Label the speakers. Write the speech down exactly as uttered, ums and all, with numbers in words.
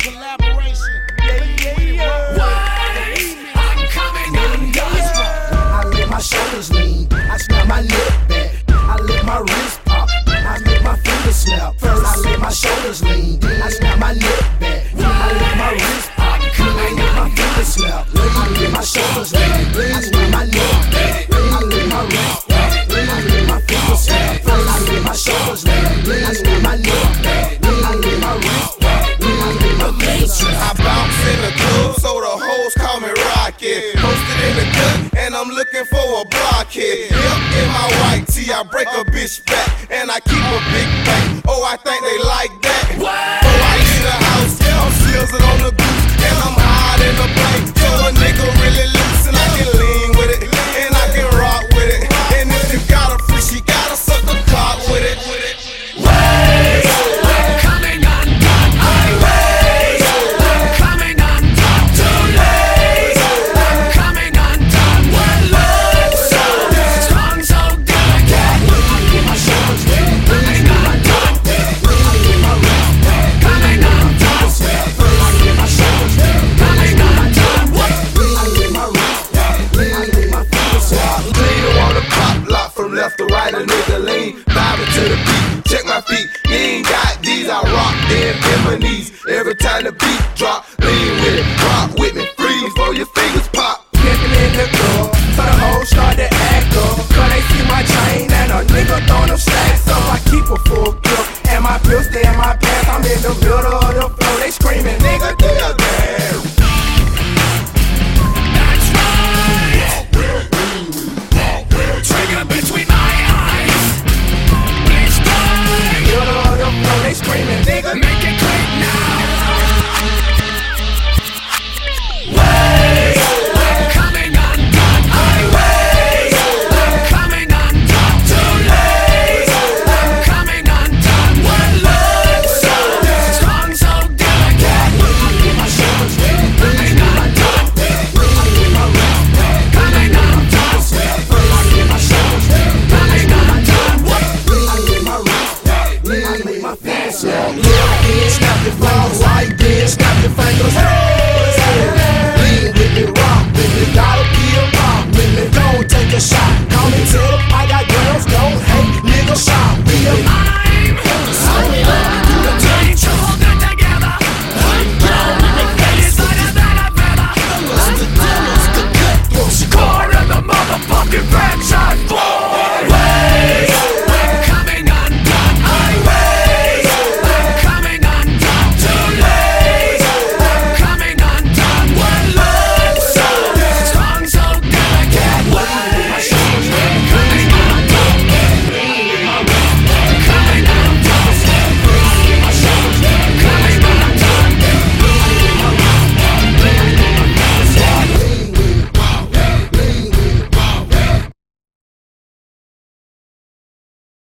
Speaker 1: collaboration. Yeah, yeah, yeah.
Speaker 2: I'm coming undone.
Speaker 3: I let my shoulders lean, I snap my lip back, I let my wrist pop, I make my fingers snap. First I let my shoulders lean, I snap my lip back, I let my wrist pop, I make my fingers snap. I let my shoulders lean, I snap my lip back, I let my wrist pop, I make my fingers snap. First I let my shoulders lean, I snap my lip back, I let my wrist pop, I make my fingers snap.
Speaker 4: I bounce in the club, so the hoes call me Rocket. Posted in the cut, and I'm looking for a blockhead. Yep, in my white tee, I break a bitch back, and I keep a big back. Oh, I think they like that. Oh, I leave the house, I'm sizzling on the goose, and I'm hard in the bank. Yo, a nigga really loose, and I can lean with it, and I can rock with it. And if you got a free, she gotta suck the cock with it.
Speaker 2: I'm coming undone. I'm coming undone. Too late. I'm coming undone. One love so strong, so delicate. Coming undone. Coming undone. Coming undone.
Speaker 4: Lean on the pop lock from left to right, a nigga lean, vibing to the beat. Check my feet, you ain't got these. I rock them in my knees every time the beat drop.